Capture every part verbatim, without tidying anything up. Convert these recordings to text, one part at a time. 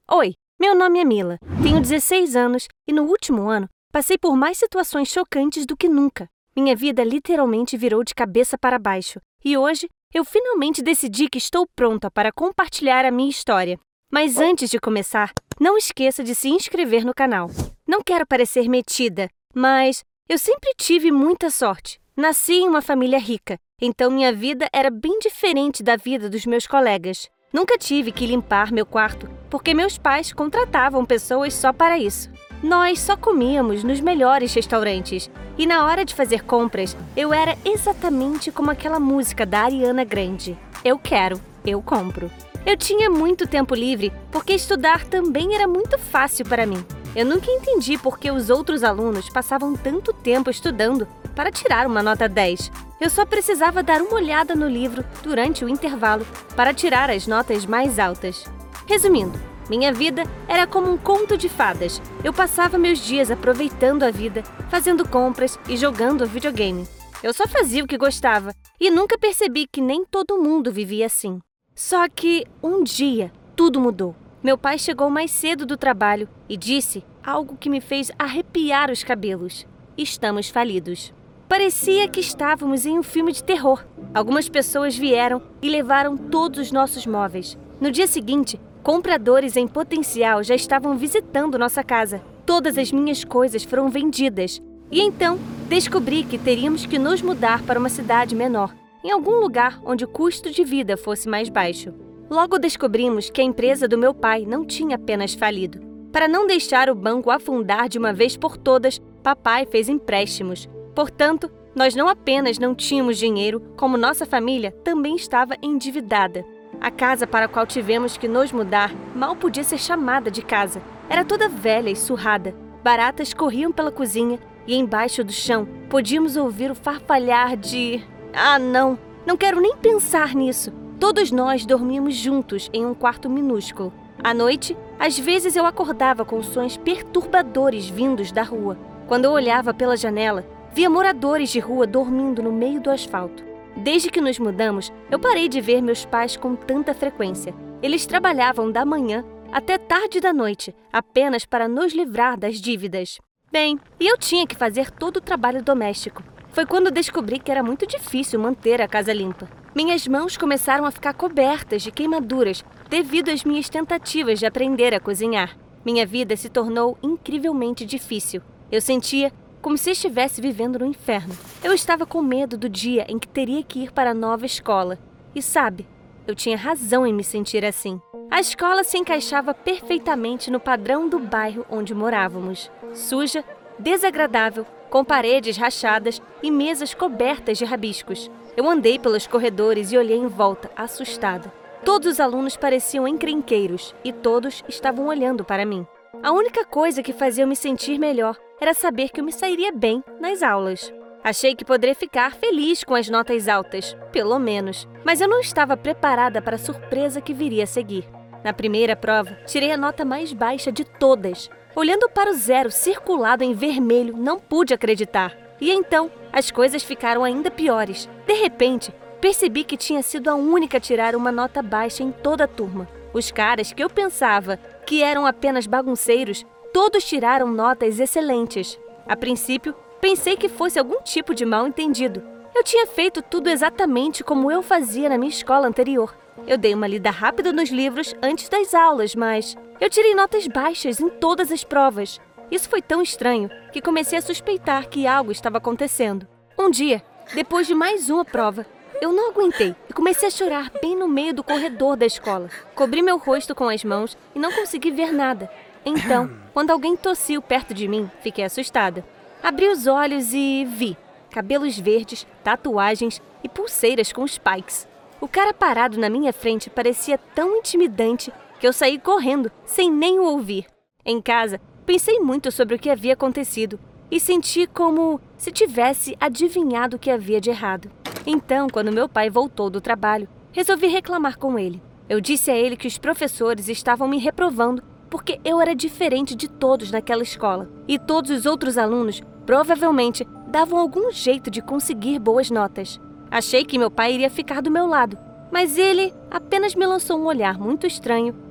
Oi, meu nome é Mila, tenho dezesseis anos e no último ano passei por mais situações chocantes do que nunca. Minha vida literalmente virou de cabeça para baixo e hoje eu finalmente decidi que estou pronta para compartilhar a minha história. Mas antes de começar, não esqueça de se inscrever no canal. Não quero parecer metida, mas eu sempre tive muita sorte. Nasci em uma família rica, então minha vida era bem diferente da vida dos meus colegas. Nunca tive que limpar meu quarto, porque meus pais contratavam pessoas só para isso. Nós só comíamos nos melhores restaurantes, e na hora de fazer compras, eu era exatamente como aquela música da Ariana Grande. Eu quero, eu compro. Eu tinha muito tempo livre, porque estudar também era muito fácil para mim. Eu nunca entendi por que os outros alunos passavam tanto tempo estudando para tirar uma nota dez. Eu só precisava dar uma olhada no livro durante o intervalo para tirar as notas mais altas. Resumindo, minha vida era como um conto de fadas. Eu passava meus dias aproveitando a vida, fazendo compras e jogando videogame. Eu só fazia o que gostava e nunca percebi que nem todo mundo vivia assim. Só que um dia tudo mudou. Meu pai chegou mais cedo do trabalho e disse algo que me fez arrepiar os cabelos. Estamos falidos. Parecia que estávamos em um filme de terror. Algumas pessoas vieram e levaram todos os nossos móveis. No dia seguinte, compradores em potencial já estavam visitando nossa casa. Todas as minhas coisas foram vendidas. E então, descobri que teríamos que nos mudar para uma cidade menor, em algum lugar onde o custo de vida fosse mais baixo. Logo descobrimos que a empresa do meu pai não tinha apenas falido. Para não deixar o banco afundar de uma vez por todas, papai fez empréstimos. Portanto, nós não apenas não tínhamos dinheiro, como nossa família também estava endividada. A casa para a qual tivemos que nos mudar mal podia ser chamada de casa. Era toda velha e surrada. Baratas corriam pela cozinha e embaixo do chão podíamos ouvir o farfalhar de... Ah, não! Não quero nem pensar nisso. Todos nós dormíamos juntos em um quarto minúsculo. À noite, às vezes eu acordava com sons perturbadores vindos da rua. Quando eu olhava pela janela, via moradores de rua dormindo no meio do asfalto. Desde que nos mudamos, eu parei de ver meus pais com tanta frequência. Eles trabalhavam da manhã até tarde da noite, apenas para nos livrar das dívidas. Bem, e eu tinha que fazer todo o trabalho doméstico. Foi quando descobri que era muito difícil manter a casa limpa. Minhas mãos começaram a ficar cobertas de queimaduras devido às minhas tentativas de aprender a cozinhar. Minha vida se tornou incrivelmente difícil. Eu sentia como se estivesse vivendo no inferno. Eu estava com medo do dia em que teria que ir para a nova escola. E sabe, eu tinha razão em me sentir assim. A escola se encaixava perfeitamente no padrão do bairro onde morávamos. Suja, desagradável, com paredes rachadas e mesas cobertas de rabiscos. Eu andei pelos corredores e olhei em volta, assustada. Todos os alunos pareciam encrenqueiros e todos estavam olhando para mim. A única coisa que fazia eu me sentir melhor era saber que eu me sairia bem nas aulas. Achei que poderia ficar feliz com as notas altas, pelo menos. Mas eu não estava preparada para a surpresa que viria a seguir. Na primeira prova, tirei a nota mais baixa de todas. Olhando para o zero circulado em vermelho, não pude acreditar. E então, as coisas ficaram ainda piores. De repente, percebi que tinha sido a única a tirar uma nota baixa em toda a turma. Os caras que eu pensava que eram apenas bagunceiros, todos tiraram notas excelentes. A princípio, pensei que fosse algum tipo de mal-entendido. Eu tinha feito tudo exatamente como eu fazia na minha escola anterior. Eu dei uma lida rápida nos livros antes das aulas, mas eu tirei notas baixas em todas as provas. Isso foi tão estranho que comecei a suspeitar que algo estava acontecendo. Um dia, depois de mais uma prova, eu não aguentei e comecei a chorar bem no meio do corredor da escola. Cobri meu rosto com as mãos e não consegui ver nada. Então, quando alguém tossiu perto de mim, fiquei assustada. Abri os olhos e vi cabelos verdes, tatuagens e pulseiras com spikes. O cara parado na minha frente parecia tão intimidante que eu saí correndo, sem nem o ouvir. Em casa, pensei muito sobre o que havia acontecido e senti como se tivesse adivinhado o que havia de errado. Então, quando meu pai voltou do trabalho, resolvi reclamar com ele. Eu disse a ele que os professores estavam me reprovando porque eu era diferente de todos naquela escola. E todos os outros alunos, provavelmente, davam algum jeito de conseguir boas notas. Achei que meu pai iria ficar do meu lado, mas ele apenas me lançou um olhar muito estranho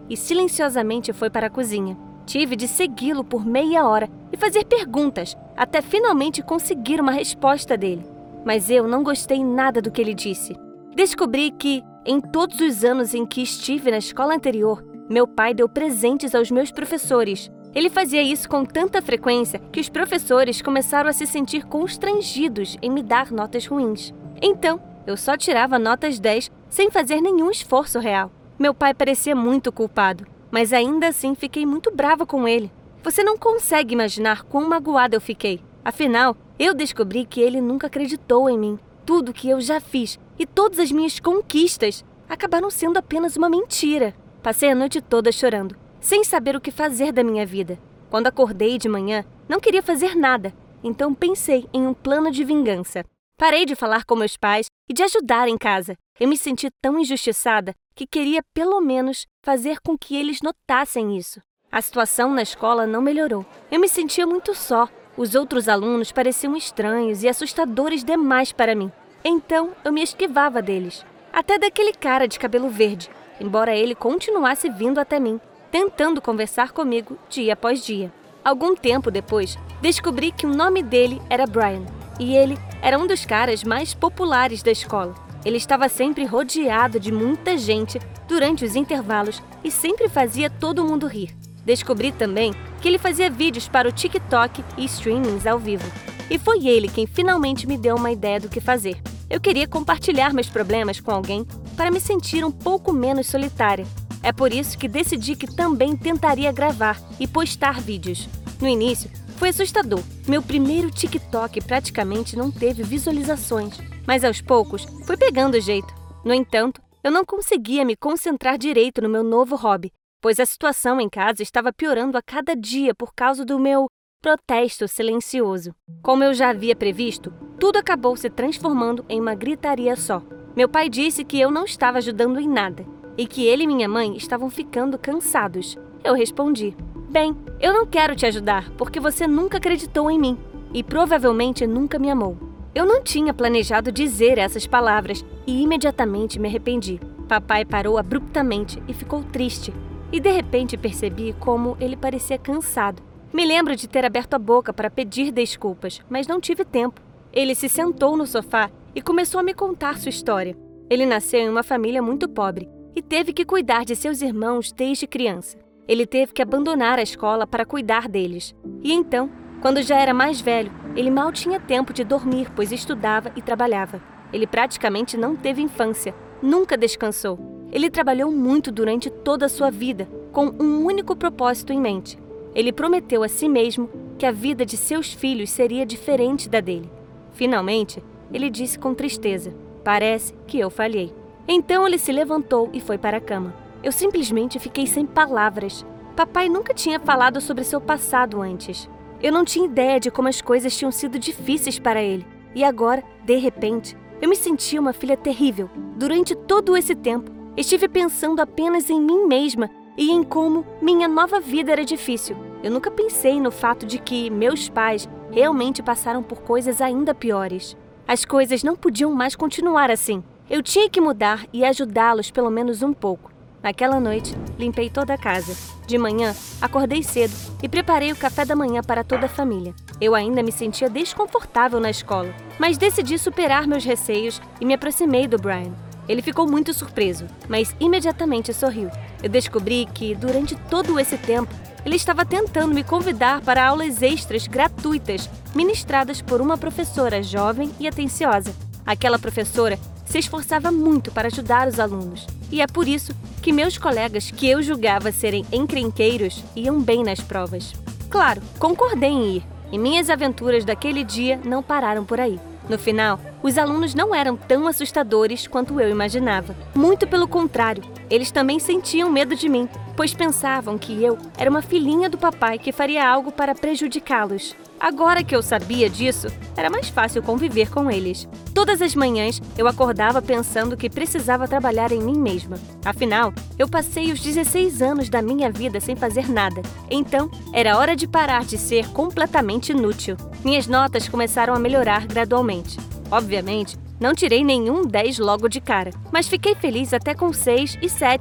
e silenciosamente foi para a cozinha. Tive de segui-lo por meia hora e fazer perguntas, até finalmente conseguir uma resposta dele. Mas eu não gostei nada do que ele disse. Descobri que, em todos os anos em que estive na escola anterior, meu pai deu presentes aos meus professores. Ele fazia isso com tanta frequência que os professores começaram a se sentir constrangidos em me dar notas ruins. Então, eu só tirava notas dez sem fazer nenhum esforço real. Meu pai parecia muito culpado, mas ainda assim fiquei muito brava com ele. Você não consegue imaginar quão magoada eu fiquei. Afinal, eu descobri que ele nunca acreditou em mim. Tudo que eu já fiz e todas as minhas conquistas acabaram sendo apenas uma mentira. Passei a noite toda chorando, sem saber o que fazer da minha vida. Quando acordei de manhã, não queria fazer nada, então pensei em um plano de vingança. Parei de falar com meus pais e de ajudar em casa. Eu me senti tão injustiçada que queria, pelo menos, fazer com que eles notassem isso. A situação na escola não melhorou. Eu me sentia muito só. Os outros alunos pareciam estranhos e assustadores demais para mim. Então, eu me esquivava deles. Até daquele cara de cabelo verde, embora ele continuasse vindo até mim, tentando conversar comigo dia após dia. Algum tempo depois, descobri que o nome dele era Brian, e ele era um dos caras mais populares da escola. Ele estava sempre rodeado de muita gente durante os intervalos e sempre fazia todo mundo rir. Descobri também que ele fazia vídeos para o TikTok e streamings ao vivo. E foi ele quem finalmente me deu uma ideia do que fazer. Eu queria compartilhar meus problemas com alguém para me sentir um pouco menos solitária. É por isso que decidi que também tentaria gravar e postar vídeos. No início, foi assustador. Meu primeiro TikTok praticamente não teve visualizações, mas aos poucos fui pegando o jeito. No entanto, eu não conseguia me concentrar direito no meu novo hobby, pois a situação em casa estava piorando a cada dia por causa do meu protesto silencioso. Como eu já havia previsto, tudo acabou se transformando em uma gritaria só. Meu pai disse que eu não estava ajudando em nada e que ele e minha mãe estavam ficando cansados. Eu respondi: bem, eu não quero te ajudar porque você nunca acreditou em mim e provavelmente nunca me amou. Eu não tinha planejado dizer essas palavras e imediatamente me arrependi. Papai parou abruptamente e ficou triste. E de repente percebi como ele parecia cansado. Me lembro de ter aberto a boca para pedir desculpas, mas não tive tempo. Ele se sentou no sofá e começou a me contar sua história. Ele nasceu em uma família muito pobre e teve que cuidar de seus irmãos desde criança. Ele teve que abandonar a escola para cuidar deles. E então, quando já era mais velho, ele mal tinha tempo de dormir, pois estudava e trabalhava. Ele praticamente não teve infância, nunca descansou. Ele trabalhou muito durante toda a sua vida, com um único propósito em mente. Ele prometeu a si mesmo que a vida de seus filhos seria diferente da dele. Finalmente, ele disse com tristeza: parece que eu falhei. Então ele se levantou e foi para a cama. Eu simplesmente fiquei sem palavras. Papai nunca tinha falado sobre seu passado antes. Eu não tinha ideia de como as coisas tinham sido difíceis para ele. E agora, de repente, eu me sentia uma filha terrível. Durante todo esse tempo, estive pensando apenas em mim mesma e em como minha nova vida era difícil. Eu nunca pensei no fato de que meus pais realmente passaram por coisas ainda piores. As coisas não podiam mais continuar assim. Eu tinha que mudar e ajudá-los pelo menos um pouco. Naquela noite, limpei toda a casa. De manhã, acordei cedo e preparei o café da manhã para toda a família. Eu ainda me sentia desconfortável na escola, mas decidi superar meus receios e me aproximei do Brian. Ele ficou muito surpreso, mas imediatamente sorriu. Eu descobri que, durante todo esse tempo, ele estava tentando me convidar para aulas extras gratuitas, ministradas por uma professora jovem e atenciosa. Aquela professora se esforçava muito para ajudar os alunos, e é por isso que meus colegas, que eu julgava serem encrenqueiros, iam bem nas provas. Claro, concordei em ir, e minhas aventuras daquele dia não pararam por aí. No final, os alunos não eram tão assustadores quanto eu imaginava. Muito pelo contrário, eles também sentiam medo de mim, pois pensavam que eu era uma filhinha do papai que faria algo para prejudicá-los. Agora que eu sabia disso, era mais fácil conviver com eles. Todas as manhãs, eu acordava pensando que precisava trabalhar em mim mesma. Afinal, eu passei os dezesseis anos da minha vida sem fazer nada. Então, era hora de parar de ser completamente inútil. Minhas notas começaram a melhorar gradualmente. Obviamente, não tirei nenhum dez logo de cara, mas fiquei feliz até com seis e sete,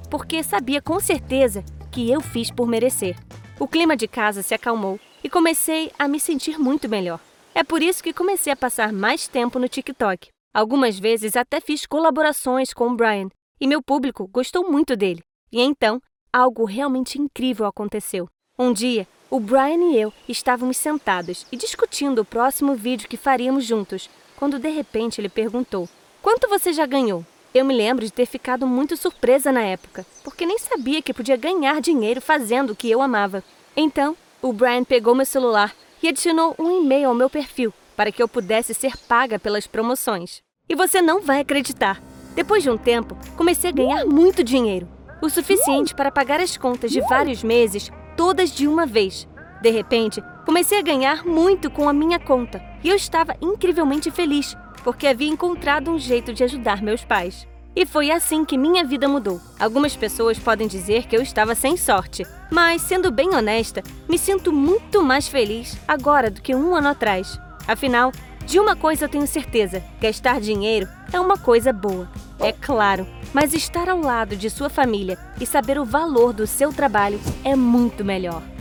porque sabia com certeza que eu fiz por merecer. O clima de casa se acalmou e comecei a me sentir muito melhor. É por isso que comecei a passar mais tempo no TikTok. Algumas vezes até fiz colaborações com o Brian e meu público gostou muito dele. E então, algo realmente incrível aconteceu. Um dia, o Brian e eu estávamos sentados e discutindo o próximo vídeo que faríamos juntos, quando de repente ele perguntou: "Quanto você já ganhou?" Eu me lembro de ter ficado muito surpresa na época, porque nem sabia que podia ganhar dinheiro fazendo o que eu amava. Então, o Brian pegou meu celular e adicionou um e-mail ao meu perfil para que eu pudesse ser paga pelas promoções. E você não vai acreditar! Depois de um tempo, comecei a ganhar muito dinheiro, o suficiente para pagar as contas de vários meses, todas de uma vez. De repente, comecei a ganhar muito com a minha conta e eu estava incrivelmente feliz, porque havia encontrado um jeito de ajudar meus pais. E foi assim que minha vida mudou. Algumas pessoas podem dizer que eu estava sem sorte, mas, sendo bem honesta, me sinto muito mais feliz agora do que um ano atrás. Afinal, de uma coisa eu tenho certeza: gastar dinheiro é uma coisa boa, é claro, mas estar ao lado de sua família e saber o valor do seu trabalho é muito melhor.